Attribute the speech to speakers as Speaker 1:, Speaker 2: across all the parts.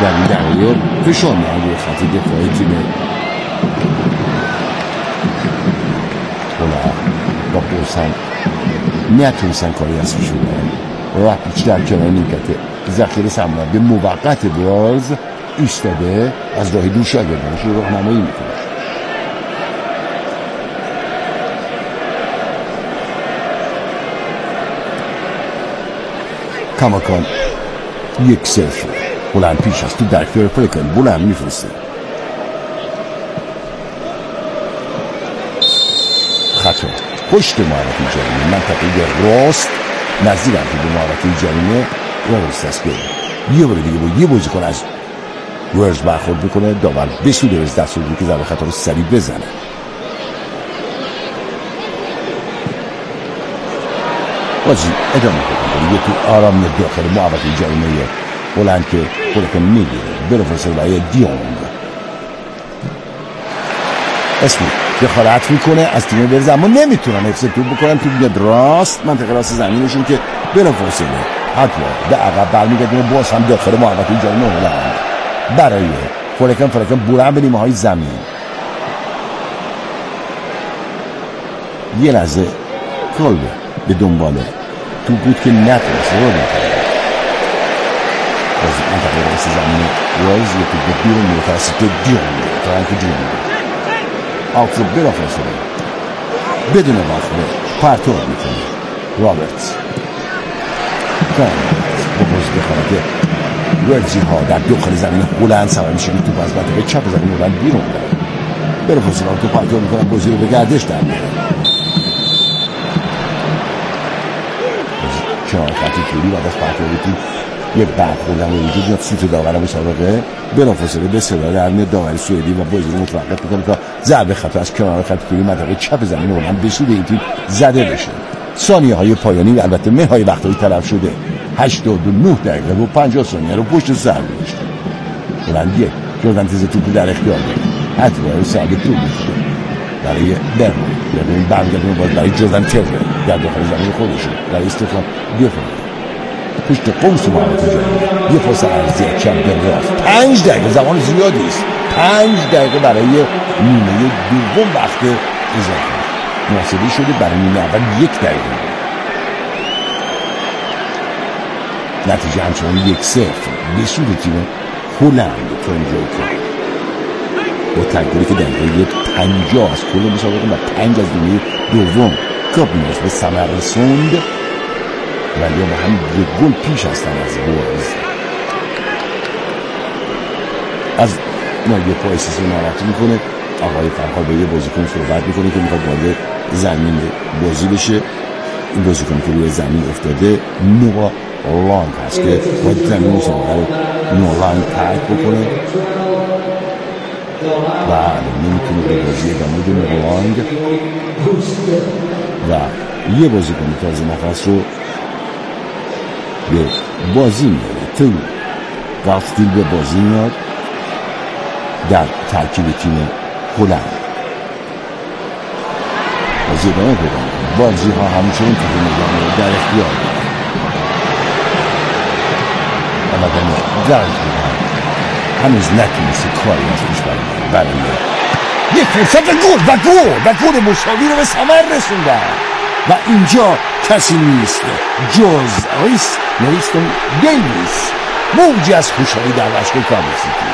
Speaker 1: در این دقیقه فشار میاد روی خط دفاعی تیم هلند و بوسن نتونستن کاری از شدن. راپیچ در کنار نیمکت ذخیره سرمربی موقت براز ایستاده از راه دور شاگردانش رو راهنمایی میکنه. کماکان 1-0 هلند پیش است. تو در اختیار فلکن بلند میفرسته. خطا پشت محوطه جریمه منطقه راست نزدیک هم که به محوطه جریمه راست است. یه بار دیگه با یه بازیکن از ورز برخورد میکنه. داور بسوده از دست رو که ضربه خطا رو سریع بزنه. بازی ادامه کنه. یه تو آرام داخل محوطه جریمه هلند که فلکن میگیره بلافاصله برای دیونگ اسمی دخالت میکنه از تیم برز، اما نمیتونن حفظ توپ بکنن. توپ میاد راست منطقه راست زمینشون که بلافاصله حتی به عقب برمیگردونه. باز هم داخل محوطه جریمه هلند برای فلکن بلند به نیمه های زمین. یه لحظه کلبه به دنبال توپ بود که نتونست رو بکنه. باز منطقه راست زمین رایز یه توپ بیرون میره توسط دیونگ فرانک دیونگ آوت رو بلافاصله بدون وقفه پرتاب میکنه. رابرتس با بازی دخالت ورزی ها در داخل زمین هلند سبب میشه که توپ از منطقه چپ زمین هلند بیرون بره. بلافاصله تو پرتاب میکنن، بازی رو به گردش در میاره. کنار خط توری بعد از پرتاب توپ یه برخوردن به وجود میاد. سوت داور مسابقه بلافاصله به صدا در میاد داور سوئدی و بازی رو متوقف میکنه تا ضربه خطا از کنار خط توری منطقه چپ زمین هلند به سود این تیم زده بشه. ثانیه های پایانی و البته منهای وقتایی تلف شده 89 دقیقه و 50 ثانیه رو پشت سر گذاشته. هلند یک جردن تیز توپ در اختیار داره. حتی برای ساعت توپ میکنه برای برمون برمیگردونه باز برای جردن تره در داخل زمین خودشون برای استفان دفاع پشت قوس محوطه جریمه. یه پاس عرضی چپ به راست. 5 دقیقه زمان زیادی است. 5 دقیقه برای نیمه دوم وقت اضافه محاسبه شده. برای نیمه اول 1 دقیقه. نتیجه همچنان 1-0 به سود تیم هلند تا اینجا کرد با تقدیری که دقیقه 50 از کل مسابقه و 5 از نیمه دوم کابینش به ثمر رسوند. ولی با هم یک گل پیش هستن از بورز. از نایب پایسیسی ناراحتی میکنه. آقای فرخار با یه بازیکن صحبت میکنه که میخواد وارد زمین بازی بشه. این بازیکنی که روی زمین افتاده نوآ لانگ هست که باید زمین مسابقه رو نوآ لانگ ترک بکنه و نمیتونه به بازی ادامه بده. نوآ لانگ و یه بازیکن تازه نفس رو به بازی میاد. تو گافتیل به بازی میاد در ترکیب تیم هلند. بازی ادامه پیدا میکنه. بازی ها همچنین که نظام در اختیار دارن. اما در هنوز نتونسته کاری از پیش برای یک فرصت و گل مساوی رو به ثمر رسوندن و اینجا کسی نیست جز نویستون دیویس موجی از خوشحالی در باشگاه کابل سیتی.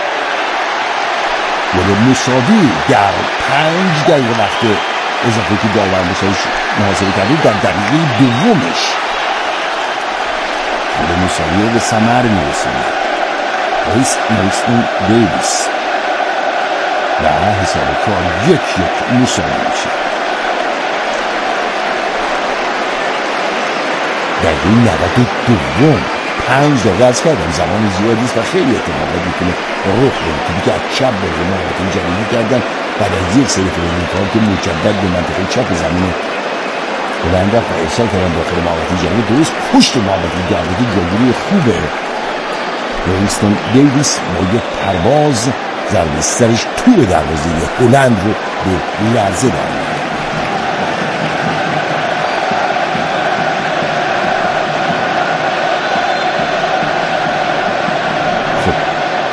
Speaker 1: گل مساوی در 5 دقیقه وقت اضافه که داور محاسبه کرده در دقیقه دومش گل مساوی رو به ثمر میرسونه. نویستون دیویس و حساب کار 1-1 مساوی میشه. دقیقه 92 5 دقیقه از کردم زمان زیادی است و خیلی اتفاقات میتونه رخ بده. توپی که از چپ به محوطه جریمه کردن بعد از یک سری فرمانکار که مجدد به منطقه چپ زمین هلند رفت و ارسال کردن داخل محوطه جریمه. درست پشت محوطه جریمه جلوگیری خوبه نویستون دیویس با یک پرواز ضربه سرش توی دروازه هلند رو به لرزه در میاره.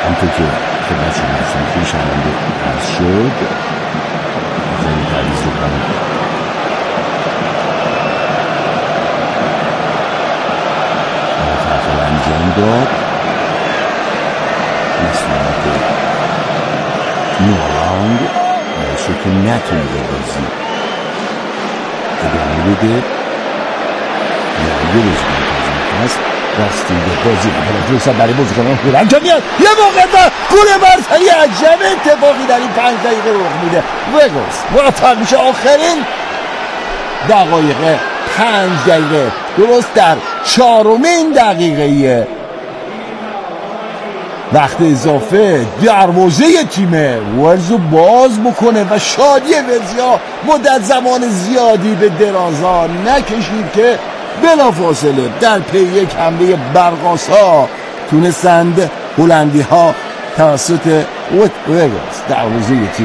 Speaker 1: همطور که خدمت شما گفتم که شنونده پس شد بخواهیم تعریض رو کنم فرق انجام داد مسئولیت نیولاند باعث شد که نتونه به بازی ادامه بده یا یه روز هست راستی به بازی حالا فرصت برای بازی کنم خود انجام میاد یه موقع با گل برتری عجب اتفاقی در این 5 دقیقه رخ میده وگوس موفق میشه آخرین دقایق 5 دقیقه درست در 4مین دقیقه وقت اضافه دروازه تیم ولز رو باز بکنه و شادی ولزیا مدت زمان زیادی به درازا نکشید که بلافاصله در پی یک حمله برقاسا تونستند هلندی ها توسط وگوس دروازه تیم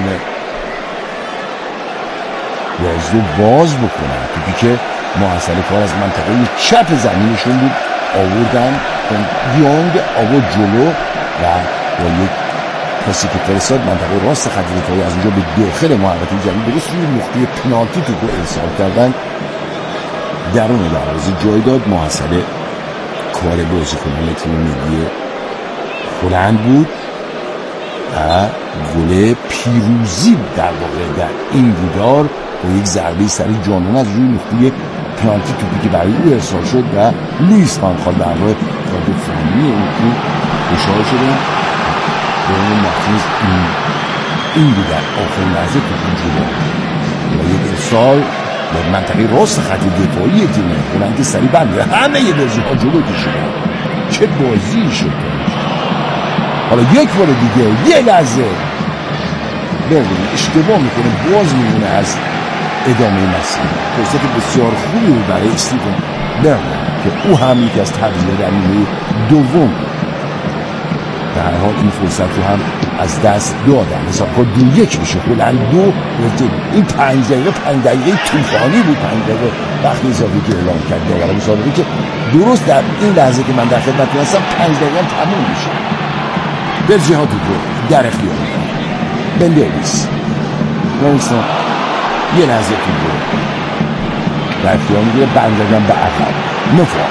Speaker 1: ولز رو باز بکنن توپی که محصل کار از منطقه چپ زمینشون بود آوردن دیونگ آورد جلو و با یک پاسی که فرستاد منطقه راست خط دفاعی از اونجا به داخل محوطه جریمه درست روی نقطه پنالتی توپو ارسال کردن درون دروازه جای داد. محصل کار بازیکنان تیم ملی هلند بود و گل پیروزی در واقع در این دیدار با یک ضربه سر جانانه از روی نقطه پنالتی توپی که برای او ارسال شد و لوئیس فان خال به همراه کادر فنی اون تو خوشحال شدن به اون مارتینز این بود در آخرین لحظه توپی جلو و یک ارسال به منطقه راست خط دفاعی تیم هلند سریع بند همه یه بازی ها جلو کشیدن. چه بازی شد. حالا یک بار دیگه یه لحظه ببینید اشتباه میکنه باز میمونه از ادامه مسیر. فرصت بسیار خوبی برای استیون برنارد که او هم یکی از تغییرات در نیمه دوم به هر حال این فرصت رو هم از دست دادن. حساب کن 2-1 میشه هلند 2. این 5 دقیقه طوفانی بود. 5 دقیقه وقت اضافی که اعلام کرد داور مسابقه که درست در این لحظه که من در خدمتتون هستم 5 دقیقه هم تموم میشه. بلژی ها تو در اختیار بن دیویس نویسان یه لحظه تو در اختیار میگیره برگردن به عقب نفا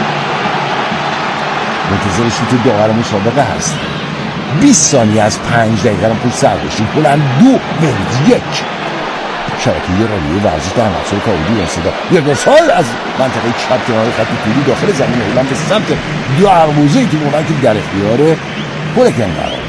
Speaker 1: منتظر شوت داور مسابقه هست. 20 ثانیه از 5 دقیقه هم پشت سر داشتیم. هلند 2 ولز 1. شبکه رادیویی ورزش در محصول کاودی صدا یک ارسال از منطقه چپ کنار خط طولی داخل زمین هلند به سمت دروازه تیم هلند که در اختیار هولکن قرار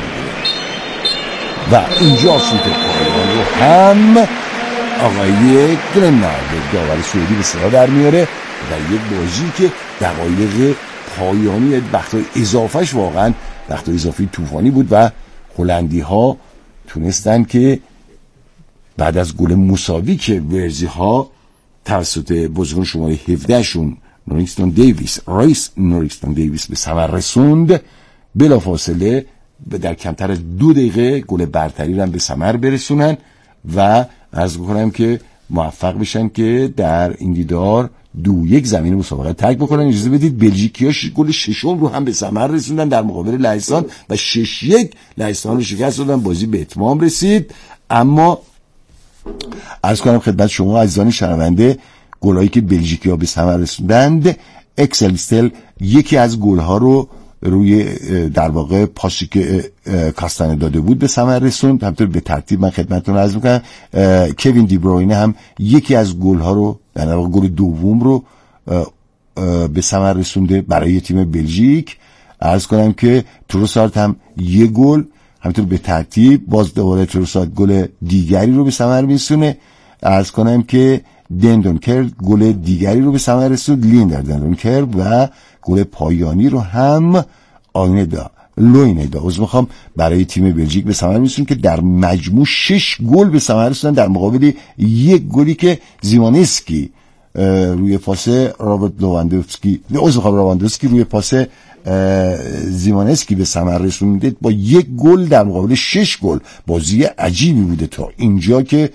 Speaker 1: و اینجا شوت پایان رو هم آقای گرنارد داور سوئدی به صدا در میاره و یک بازی که دقایق پایانی وقتای اضافهش واقعا وقتای اضافی طوفانی بود و هلندی ها تونستن که بعد از گل مساوی که ولزی ها توسط بازیکن شماره 17 شون نوریکستون دیویس به ثمر رسوند بلافاصله در کمتر از 2 دقیقه گل برتری رو هم به ثمر برسونن و عرض می‌کنم که موفق بشن که در این دیدار 2-1 زمین مسابقه ترک بکنن. اجازه بدید بلژیکی‌ها گل ششم رو هم به ثمر رسوندن در مقابل لهستان و 6-1 لهستان رو شکست دادن. بازی به اتمام رسید. اما عرض کنم خدمت شما عزیزان شنونده گلایی که بلژیکی‌ها به ثمر رسوندند اکسل ویستل یکی از گل‌ها رو روی در واقع پاسی که کاستانه داده بود به ثمر رسوند. همینطور به ترتیب من خدمتتون عرض می‌کنم کوین دی بروینه هم یکی از گل‌ها رو در واقع گل دوم رو به ثمر رسونده برای تیم بلژیک. عرض کنم که تروسارد هم یک گل، همینطور به ترتیب باز دوباره تروسارد گل دیگری رو به ثمر می‌رسونه. عرض کنم که دندونکر گل دیگری رو به ثمر رسوند، لیندر دندونکر و گل پایانی رو هم لویندا میخوام برای تیم بلژیک به ثمر میرسونه که در مجموع 6 گل به ثمر رسوندن در مقابل یک گلی که زیمانسکی روی پاس لواندوفسکی روی پاس زیمانسکی به ثمر رسونده با یک گل در مقابل 6 گل. بازی عجیبی بوده تا اینجا که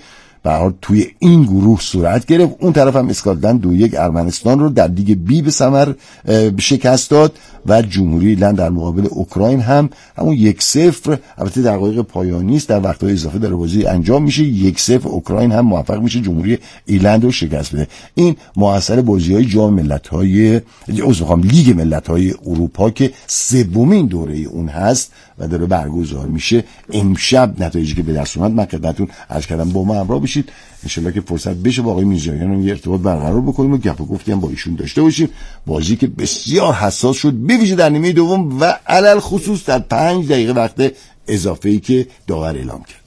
Speaker 1: به هر حال توی این گروه صورت گرفت. اون طرف هم اسکاتلند 2-1 ارمنستان رو در لیگ بی به ثمر شکست داد و جمهوری ایرلند در مقابل اوکراین هم همون 1-0 البته دقایق پایانی است، در وقت‌های اضافه داره بازی انجام میشه، 1-0 اوکراین هم موفق میشه جمهوری ایرلند رو شکست بده. این معاصر بازی‌های جام ملت‌های لیگ ملت‌های اروپا که سومین دوره اون هست و داره برگزار میشه. امشب نتایجی که به دست اومد من خدمتتون عرض کردم، با ما همراه بشید ان شاءالله که فرصت بشه با آقای میرزاییان یه ارتباط برقرار بکنیم و گپ و گفتی هم با ایشون داشته باشیم. بازی که بسیار حساس شد به ویژه در نیمه دوم و علل خصوص در 5 دقیقه وقت اضافه‌ای که داور اعلام کرد.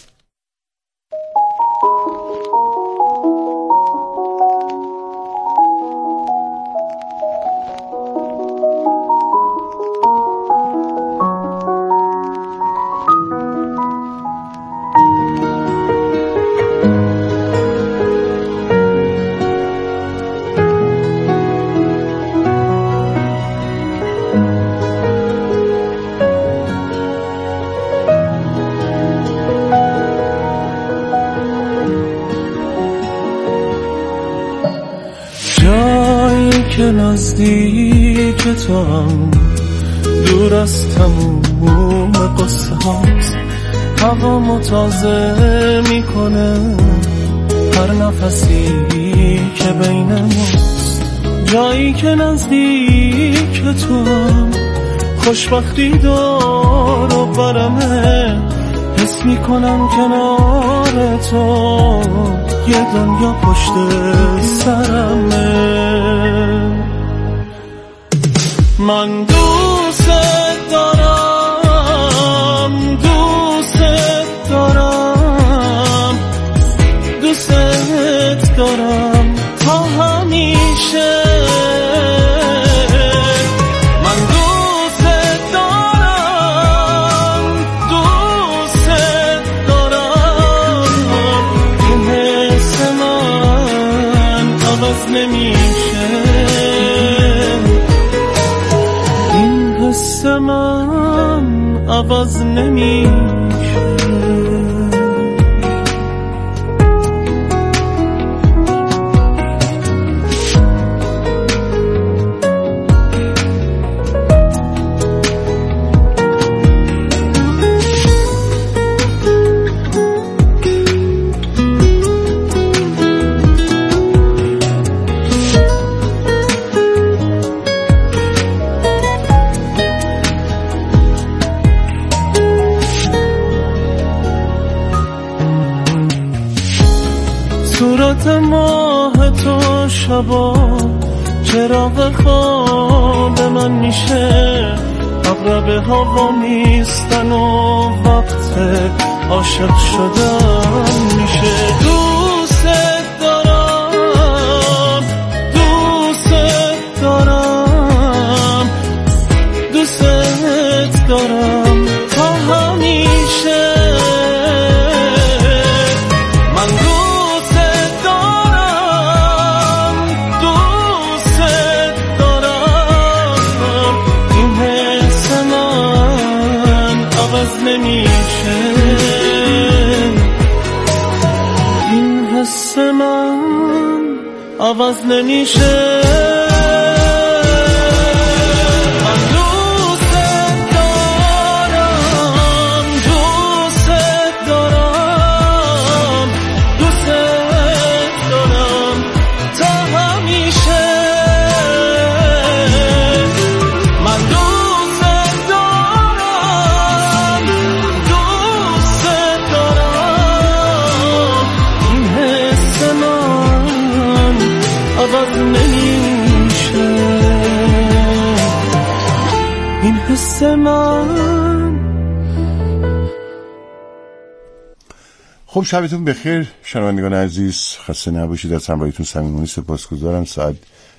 Speaker 2: که نزدیک تو هم دور از تموم قصه هاست، هوا تازه میکنه هر نفسی که بین ماست. جایی که نزدیک تو هم خوشبختی دار و برمه، حس میکنم کنار تو یه دنیا پشت سرمه. من دوست دارم، دوست دارم، دوست دارم تا همیشه. من دوست دارم، دوست دارم، این حس من عوض نمیشه، این حس من عوض نمیشه. صورت ماه تو شبا چراغ خواب من میشه، عقرب هوا میستن و وقت عاشق شدن میشه. دوست دارم، دوست دارم، دوست دارم تا همیشه. این حس من عوض نمیشه. من دوست دارم، دوست دارم، دوست دارم تا همیشه. من دوست دارم، دوست دارم، این حس من عوض نمیشه، این حس من.
Speaker 1: خب شبتون بخیر شنوندگان عزیز، خسته نباشید. از همراهیتون صمیمانه سپاسگزارم. ساعت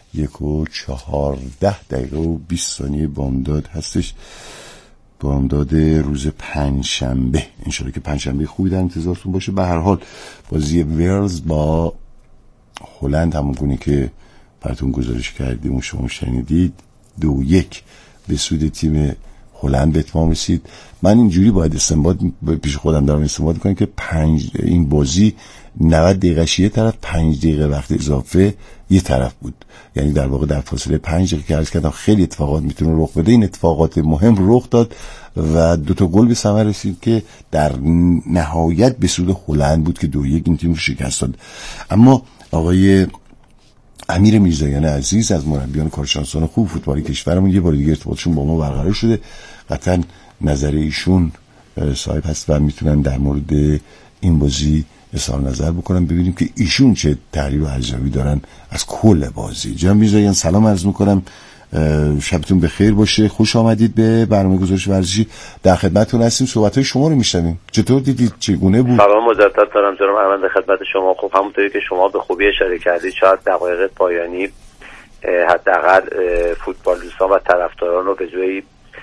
Speaker 1: 1:14 و 20 بامداد هستش، بامداد روز پنجشنبه. انشالله که پنجشنبه خوبی در انتظارتون باشه. به هر حال بازی ولز با هلند همون گونه که براتون گزارش کردیم و شما شنیدید 2-1 به سود تیم هلند به اتمام رسید. من اینجوری باید استنباط پیش خودم دارم استنباط کنم که این بازی 90 دقیقه یه طرف، 5 دقیقه وقت اضافه یه طرف بود. یعنی در واقع در فاصله 5 دقیقه که عرض کردم خیلی اتفاقات میتونه رخ بده. این اتفاقات مهم رخ داد و 2 گل به ثمر رسید که در نهایت به سود هلند بود که 2-1 این تیم رو شکست داد. اما آقای امیر میرزاییان عزیز از مربیان کارشناسان خوب فوتبال کشورمون یه بار دیگه ارتباطشون با ما برقرار شده. قطعا نظر ایشون صاحب هست و میتونن در مورد این بازی اظهار نظر بکنم، ببینیم که ایشون چه تحلیل و ارزیابی دارن از کل بازی. جناب میرزاییان سلام عرض میکنم، شبتون بخیر باشه، خوش آمدید به برنامه گزارش ورزشی. در خدمتتون هستیم، صحبت‌های شما رو میشنویم. چطور دیدید؟ چگونه بود؟
Speaker 3: سلام مجدد دارم جناب ارمند خدمت شما. خب همونطوری که شما به خوبی اشاره کردید، شاید دقایق پایانی حداقل فوتبال دوستان و طرفداران رو به جایی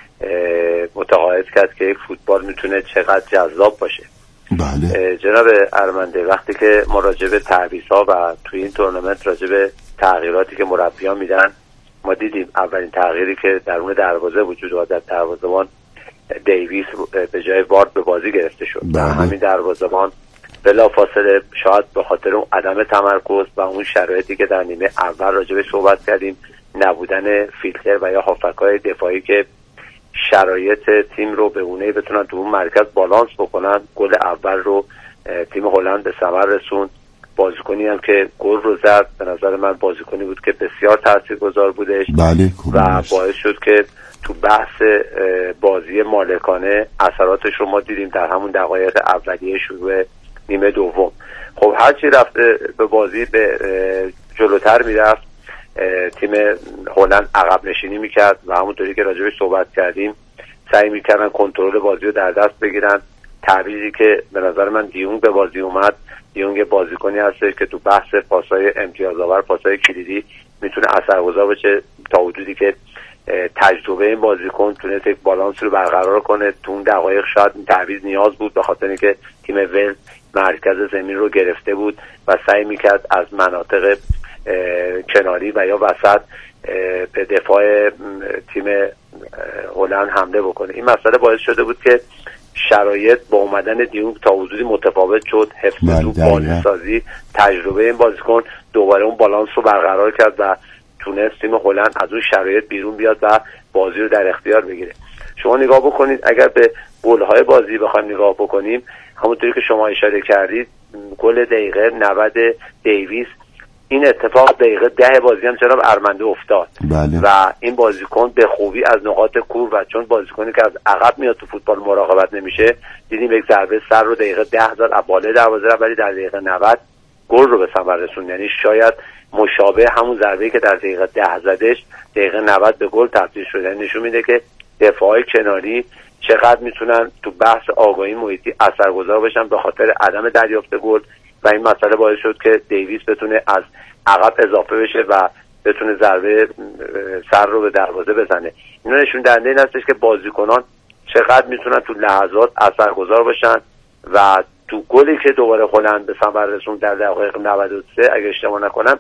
Speaker 3: متقاعد کرد که یک فوتبال میتونه چقدر جذاب باشه.
Speaker 1: بله.
Speaker 3: جناب ارمنده، وقتی که ما راجع به تعویض‌ها و توی این تورنمنت راجع به تغییراتی که مربیان میدن، ما دیدیم اولین تغییری که درون دروازه وجود داشت، در دروازه‌بان دیویس به جای وارد به بازی گرفته شد. همین دروازه‌بان بلافاصله شاید به خاطر اون عدم تمرکز و اون شرایطی که در نیمه اول راجع به صحبت کردیم، نبودن فیلتر و یا هافک‌های دفاعی که شرایط تیم رو به گونه‌ای بتونن تو اون مرکز بالانس بکنن، گل اول رو تیم هلند به ثمر رسوند. بازیکنی هم که گل رو زد به نظر من بازیکنی بود که بسیار تاثیرگذار بودش.
Speaker 1: بله.
Speaker 3: و باعث شد که تو بحث بازی مالکانه اثراتش رو ما دیدیم در همون دقایق اولیه شروع نیمه دوم. خب هرچی رفته به بازی به جلوتر میرفت، تیم هلند عقب نشینی میکرد و همونطوری که راجعش صحبت کردیم سعی میکردن کنترل بازی رو در دست بگیرن. تعویضی که به نظر من دیونگ به بازی اومد، دیونگ بازیکنی هستش که تو بحث پاسای امتیازآور، پاسای کلیدی میتونه اثرگذار باشه، تا حدودی که تجربه این بازیکن تونست یک بالانس رو برقرار کنه. تو اون دقایق شاید این تعویض نیاز بود، به خاطر اینکه تیم ولز مرکز زمین رو گرفته بود و سعی میکرد از مناطق کناری و یا وسط به دفاع تیم هلند حمله بکنه. این مسئله باعث شده بود که شرایط با اومدن دیونگ تا حدودی متفاوت شد. حفظ توپ، بازیسازی، تجربه این بازیکن دوباره اون بالانس رو برقرار کرد و تونست تیم هلند از اون شرایط بیرون بیاد و بازی رو در اختیار بگیره. شما نگاه بکنید، اگر به گل‌های بازی بخوایم نگاه بکنیم، همونطوری که شما اشاره کردید، گل دقیقه 90 دیویس، این اتفاق دقیقه 10 بازی هم جناب ارمنده افتاد.
Speaker 1: بله.
Speaker 3: و این بازیکن به خوبی از نقاط کور و چون بازیکنی که از عقب میاد تو فوتبال مراقبت نمیشه، دیدیم یک ضربه سر رو دقیقه 10 زد از بالای دروازه، ولی در دقیقه 90 گل رو به ثمر رسوند. یعنی شاید مشابه همون ضربه‌ای که در دقیقه 10 زدش دقیقه 90 به گل تبدیل شده. یعنی نشون میده که دفاعی کناری چقدر میتونن تو بحث آگاهی محیطی اثرگذار باشن به خاطر عدم دریافت گل. و این مسئله باعث شد که دیویس بتونه از عقب اضافه بشه و بتونه ضربه سر رو به دروازه بزنه. اینا نشون دهنده این هستش که بازیکنان چقدر میتونن تو لحظات اثرگذار باشن. و تو گلی که دوباره هلند به ثمر رسوند در دقیقه 93 اگه اشتباه نکنم،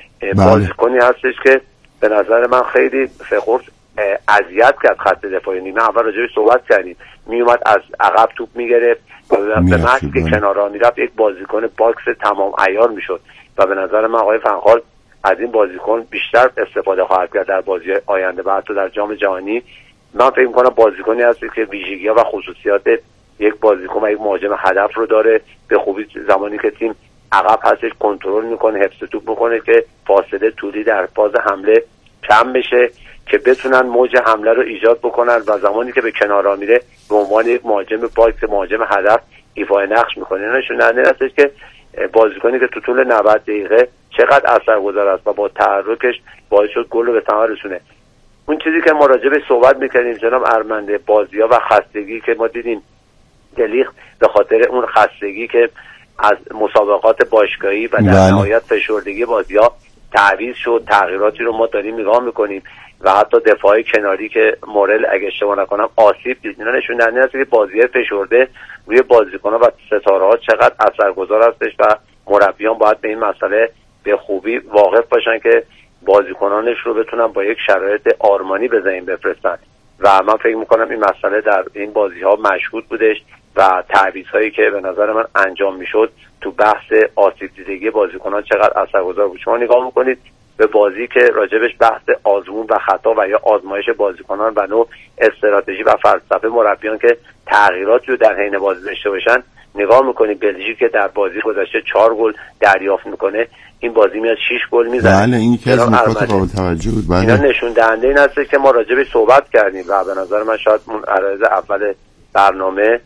Speaker 3: بازیکنی هستش که به نظر من خیلی فخور اذیت کرد خط دفاعی. نیمه اول راجعش صحبت کردیم، میومد از عقب توپ میگرفت به محض که کنارا میرفت یک بازیکن باکس تمام عیار میشد و به نظر من آقای فنخال از این بازیکن بیشتر استفاده خواهد کرد در بازی آینده و حتی در جام جهانی. من فکر می‌کنم بازیکنی هست که ویژگی‌ها و خصوصیات یک بازیکن و یک مهاجم هدف رو داره. به خوبی زمانی که تیم عقب هستش کنترل میکنه، حفظ توپ میکنه که فاصله طولی در فاز حمله کم بشه که بتونن موج حمله رو ایجاد بکنن و زمانی که به کنارا میره به عنوان یک مهاجم باکس، مهاجم هدف ایفای نقش میکنه. نشون دهنده هستش که بازیکنی که تو طول 90 دقیقه چقدر اثرگذار است و با تحرکش باعث شد گل رو به ثمر رسونه. اون چیزی که ما راجع به صحبت میکنیم جناب ارمنده، بازی‌ها و خستگی که ما دیدیم، دلیخت به خاطر اون خستگی که از مسابقات باشگاهی و در نهایت فشردگی بازی‌ها تعویض شد، تغییراتی رو ما داریم نگاه میکنیم و حتی دفاع کناری که مورل اگه اشتباه نکنم آسیب دید. اینا نشون دهنده است که بازی فشرده روی بازیکن‌ها و ستاره‌ها چقدر اثرگذار هستش و مربیان باید به این مسئله به خوبی واقف باشن که بازیکنانش رو بتونن با یک شرایط آرمانی به زمین بفرستن. و من فکر میکنم این مسئله در این بازی ها مشهود بودش و تعویض‌هایی که به نظر من انجام میشد تو بحث آسیب دیدگی بازیکنان چقدر اثرگذار بود. شما نگاه میکنید به بازی که راجبش بحث آزمون و خطا و یا آزمایش بازیکنان و نوع استراتژی و فلسفه مربیان که تغییراتی رو در حین بازی داشته باشن نگاه میکنید، بلژیک که در بازی گذشته 4 گل دریافت میکنه، این بازی میاد 6 گل میزنه.
Speaker 1: بله این که از نکات قابل توجه بود. بله
Speaker 3: اینا نشون دهنده این هست که ما راجبش صحبت کردیم و به نظر من شاید اون عرض اول برنامه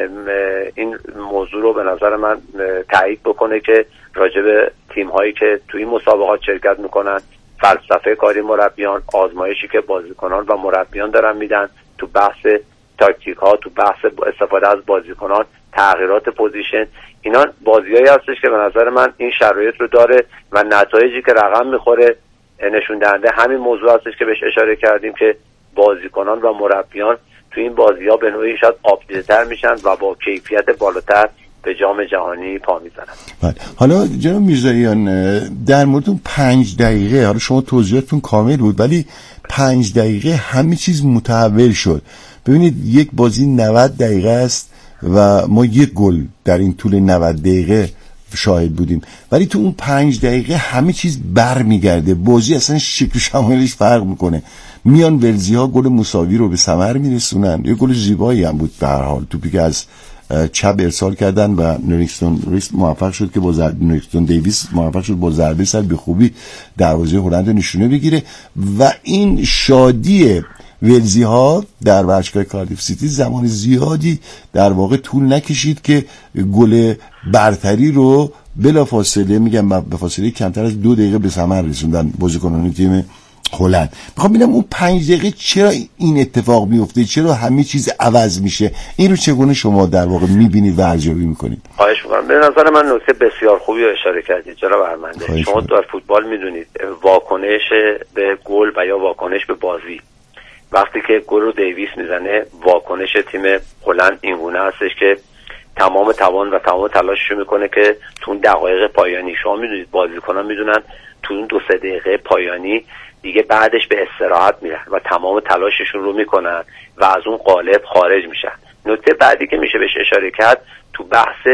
Speaker 3: این موضوع رو به نظر من تایید بکنه که راجب تیم هایی که توی مسابقات شرکت میکنن، فلسفه کاری مربیان، آزمایشی که بازیکنان و مربیان دارن میدن تو بحث تاکتیک ها، تو بحث استفاده از بازیکنان، تغییرات پوزیشن، اینا بازیایی هستش که به نظر من این شرایط رو داره و نتایجی که رقم میخوره نشون دهنده همین موضوع هستش که بهش اشاره کردیم که بازیکنان و مربیان تو این بازی‌ها به نوعی شاید آپدیت‌تر میشن و با کیفیت بالاتر به جام جهانی پا میزنن.
Speaker 1: بله. حالا جناب میرزاییان در مورد اون 5 دقیقه، حالا شما توضیحاتتون کامل بود ولی 5 دقیقه همه چیز متحول شد. ببینید یک بازی 90 دقیقه است و ما یک گل در این طول 90 دقیقه شاهد بودیم، ولی تو اون 5 دقیقه همه چیز برمیگرده، بازی اصلا شکل شمایلش فرق میکنه. میان ولزی ها گل مساوی رو به ثمر میرسونن، یه گل زیبایی هم بود به هر حال، توپی که از چپ ارسال کردن و نوریکستون موفق شد که با نوریکستون دیویس موفق شد با ضربه سر به خوبی دروازه هلند نشونه بگیره و این شادی ولزی ها در ورزشگاه کاردیف سیتی زمان زیادی در واقع طول نکشید که گل برتری رو بلافاصله، میگم به فاصله کمتر از 2 دقیقه به ثمر رسوندن بازیکنان تیم هلند. میخوام ببینم اون 5 دقیقه چرا این اتفاق میفته، چرا همه چیز عوض میشه، این رو چگونه شما در واقع میبینید و ارزیابی میکنید؟
Speaker 3: خواهش میکنم. به نظر من نکته بسیار خوبی رو اشاره کردید جناب ارمنده. شما در فوتبال میدونید واکنش به گل و یا واکنش به بازی، وقتی که گل رو دیویس میزنه واکنش تیم هلند اینگونه هستش که تمام توان و تمام تلاشش میکنه که تو اون دقایق پایانی، شما میدونید بازیکنان میدونن تو اون 2-3 دقیقه پایانی دیگه بعدش به استراحت میرن و تمام تلاششون رو میکنن و از اون قالب خارج میشن. نکته بعدی که میشه بهش اشاره کرد تو بحث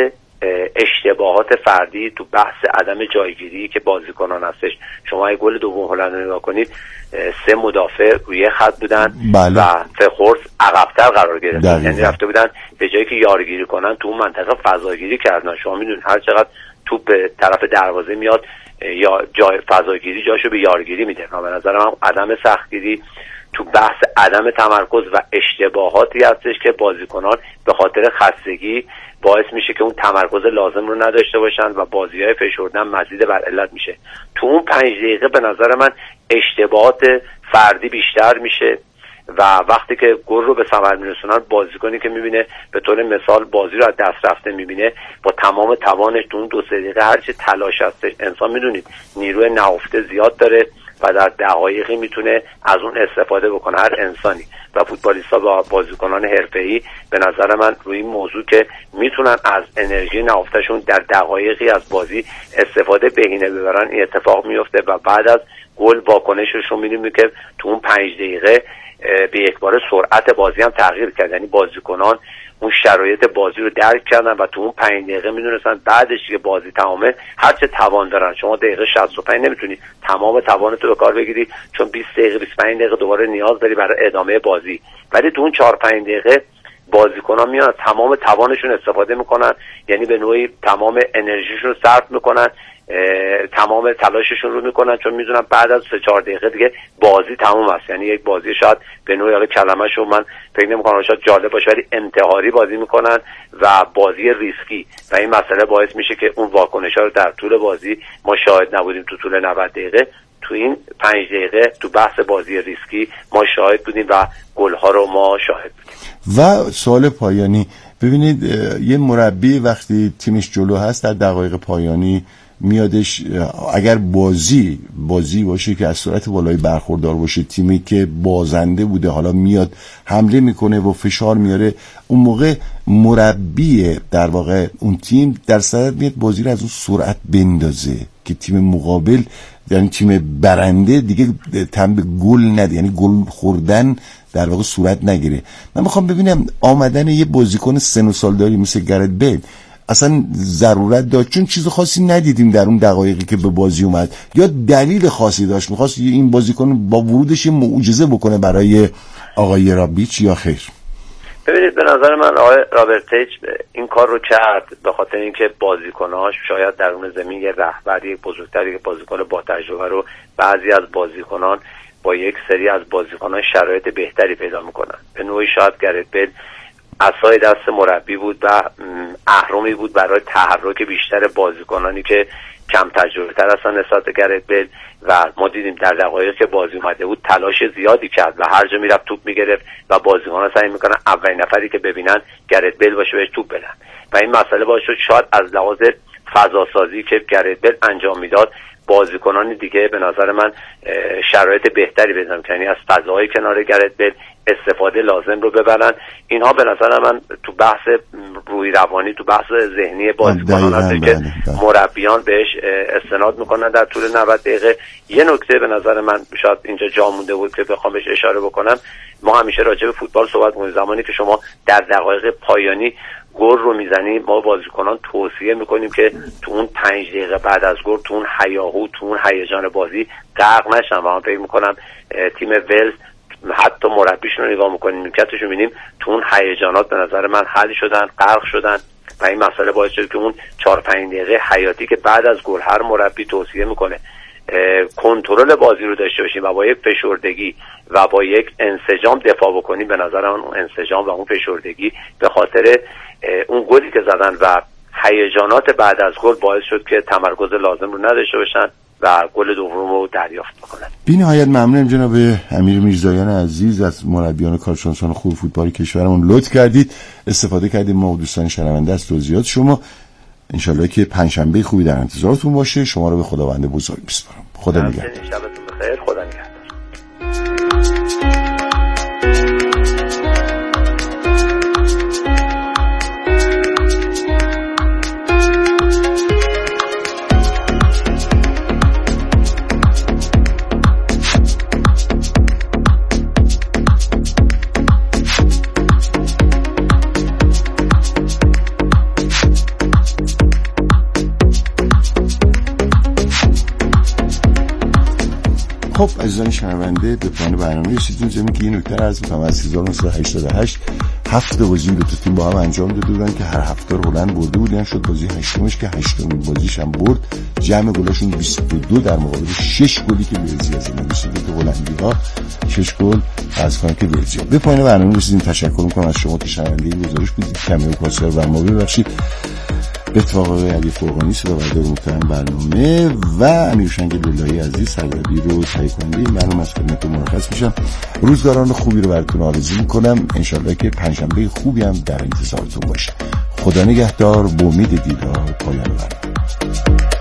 Speaker 3: اشتباهات فردی، تو بحث عدم جایگیری که بازیکنان هستش. شما اگه گل دوم هلند رو نگاه کنید 3 مدافع روی خط بودن. بله. و فخورس عقب‌تر قرار گرفتن، یعنی رفته بودن به جایی که یارگیری کنن تو اون منطقه فضاگیری کردن. شما میدونید هر چقدر توپ به طرف دروازه میاد یا جای فضاگیری جاشو به یارگیری میده. به نظر من عدم سختگیری تو بحث عدم تمرکز و اشتباهاتی هستش که بازیکنان به خاطر خستگی باعث میشه که اون تمرکز لازم رو نداشته باشن و بازی‌های فشردن مزید بر علت میشه. تو اون 5 دقیقه به نظر من اشتباهات فردی بیشتر میشه و وقتی که گل رو به ثمر میرسونن بازیکنی که میبینه به طور مثال بازی رو از دست رفته میبینه با تمام توانش تو اون 2-3 دقیقه هرچی تلاش هستش، انسان میدونید نیروی نهفته زیاد داره و در دقایقی میتونه از اون استفاده بکنه هر انسانی و فوتبالیست‌ها با بازیکنان حرفه‌ای به نظر من روی این موضوع که میتونن از انرژی نهفته‌شون در دقایقی از بازی استفاده بهینه ببرن این اتفاق میفته و بعد از گل واکنشش رو می‌بینیم که تو اون 5 دقیقه به یک بار سرعت بازی هم تغییر کرد، یعنی بازیکنان اون شرایط بازی رو درک کردن و تو اون 5 دقیقه میدونستن بعدش که بازی تمامه هرچه توان دارن. شما دقیقه 65 نمیتونی تمام توانتو به کار بگیری چون 20 دقیقه 25 دقیقه دوباره نیاز داری برای ادامه بازی، ولی تو اون 4-5 دقیقه بازیکنان میان تمام توانشون استفاده میکنن، یعنی به نوعی تمام انرژیشون رو صرف میکنن، تمام تلاششون رو میکنن چون میدونن بعد از 3-4 دقیقه دیگه بازی تموم است. یعنی یک بازی شاید به نوعی حالا کلمه‌شو من فکر نمی‌کنم شاید جالب باشه ولی انتحاری بازی میکنن و بازی ریسکی و این مسئله باعث میشه که اون واکنش‌ها رو در طول بازی ما شاهد نبودیم. تو طول 90 دقیقه تو این 5 دقیقه تو بحث بازی ریسکی ما شاهد بودیم و گل‌ها رو ما شاهد بودیم.
Speaker 1: و سوال پایانی، ببینید یه مربی وقتی تیمش جلو هست در دقایق پایانی میادش اگر بازی باشه که از سرعت بالایی برخوردار باشه، تیمی که بازنده بوده حالا میاد حمله میکنه و فشار میاره، اون موقع مربی در واقع اون تیم در صدد میاد بازی رو از اون سرعت بندازه که تیم مقابل یعنی تیم برنده دیگه تم به گل نده، یعنی گل خوردن در واقع صورت نگیره. من میخوام ببینم آمدن یه بازیکن سن و سالداری مثل گرت بیل اصلا ضرورت داشت؟ چون چیز خاصی ندیدیم در اون دقایقی که به بازی اومد، یا دلیل خاصی داشت میخواست این بازیکن با ورودش یه معجزه بکنه برای آقای رابیچ یا خیر؟
Speaker 3: ببینید به نظر من آقای رابرت تیچ این کار رو کرد به خاطر اینکه بازیکناش شاید درون زمین یه رهبری بزرگتری، بازیکن با تجربه رو بعضی از بازیکنان با یک سری از بازیکنان شرایط بهتری پیدا میکنن. به نوعی شاید گرت بیل عصای دست مربی بود و اهرمی بود برای تحرک بیشتر بازیکنانی که کم تجربه تر هستن نسبت به گرت بیل و ما دیدیم در دقایقی که بازی اومده بود تلاش زیادی کرد و هر جا میرفت توپ میگرفت و بازیکن‌ها سعی میکنن اولین نفری که ببینن گرت بیل باشه بهش توپ بدن و این مسئله باعث شد شاید از لحاظ فضا سازی که گرت بیل انجام میداد بازیکنان دیگه به نظر من شرایط بهتری بدن که یعنی از فضاهای کنار گرت بیل استفاده لازم رو ببرن. اینها به نظر من تو بحث روی روانی، تو بحث ذهنی بازیکنان هست که مربیان بهش استناد میکنن در طول 90 دقیقه. یه نکته به نظر من شاید اینجا جا مونده بود که بخوام بهش اشاره بکنم، ما همیشه راجع به فوتبال صحبت می‌کنیم، زمانی که شما در دقایق پایانی گل رو میزنی ما بازیکنان توصیه میکنیم که تو اون 5 دقیقه بعد از گل تو اون هیاهو، تو اون هیجان بازی غرق نشن و من فکر میکنم تیم ولز حتی مربیشون رو نگاه میکنیم نیمکتشون میبینیم تو اون هیجانات به نظر من حل شدن، غرق شدن و این مسئله باعث شد که اون 4-5 دقیقه حیاتی که بعد از گل هر مربی توصیه میکنه کنترل بازی رو داشته باشیم و با یک فشردگی و با یک انسجام دفاع بکنیم. به نظر من اون انسجام و اون فشردگی به خاطر اون گلی که زدن و هیجانات بعد از گل باعث شد که تمرکز لازم رو نداشته باشن و گل دوم رو دریافت بکنن.
Speaker 1: بی نهایت ممنونم جناب امیر میرزاییان عزیز از مربیان کارشناسان خوب فوتبال کشورمون، لطف کردید استفاده کردیم ما و دوستان شنونده از توضیحات شما. انشالله که پنجشنبه خوبی در انتظارتون باشه. شما رو به خداوند بزرگ میسپارم. خدا نگهدار.
Speaker 3: شبتون بخیر. خدا نگهدار.
Speaker 1: خب عزیزان شنونده به پایان برنامه رسیدیم. زمین که این نکته رو عرض می‌کنم از 1988 7 بازی دو تا تیم با هم انجام داده بودن که هر هفته رو هلند برده بودن، شد بازی هشتمش که هشتمین بازیش هم برد. جمع گلاشون 22 در مقابل 6 گلی که ولزی از این 22 هلندی‌ها 6 گل از کنم که ولزی. به پایان برنامه رسیدیم. تشکر می‌کنم از شما که شنونده این گزارش بودید. کمی و کاسر و ما ببخشید. به اتفاق علی فرقانی صداوردار محترم برنامه و امیر شنگ لالایی عزیز سردبیر رو تهیه کننده این برنامه از خدمتتون مرخص میشم. روزگاران خوبی رو براتون آرزو میکنم. انشالله که پنجشنبه خوبی هم در انتظارتون باشه. خدا نگهدار. با امید دیدار. پایان برنامه.